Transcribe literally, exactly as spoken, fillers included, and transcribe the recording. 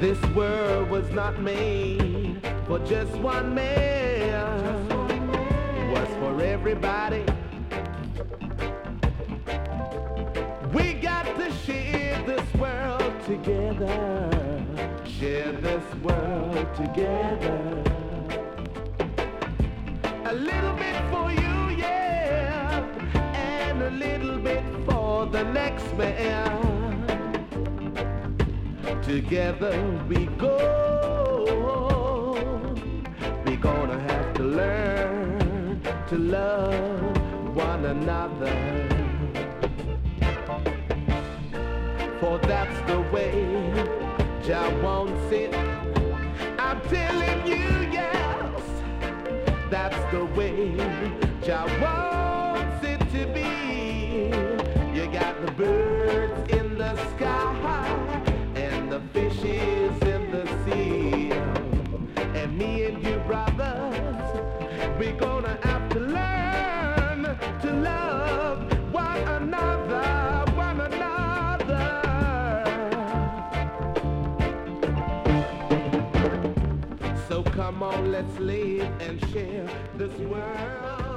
This world was not made for just one man. It was for everybody. We got to share this world together. Share this world together. A little bit for you, yeah, and a little bit for the next man. Together we go. We're gonna have to learn to love one another. For that's the way Jah wants it. I'm telling you, yes, that's the way Jah wants it to be. You got the birds in the sky and the fishes in the sea, and me and you brothers, we're gonna have to learn to love one another, one another. So come on, let's live and share this world.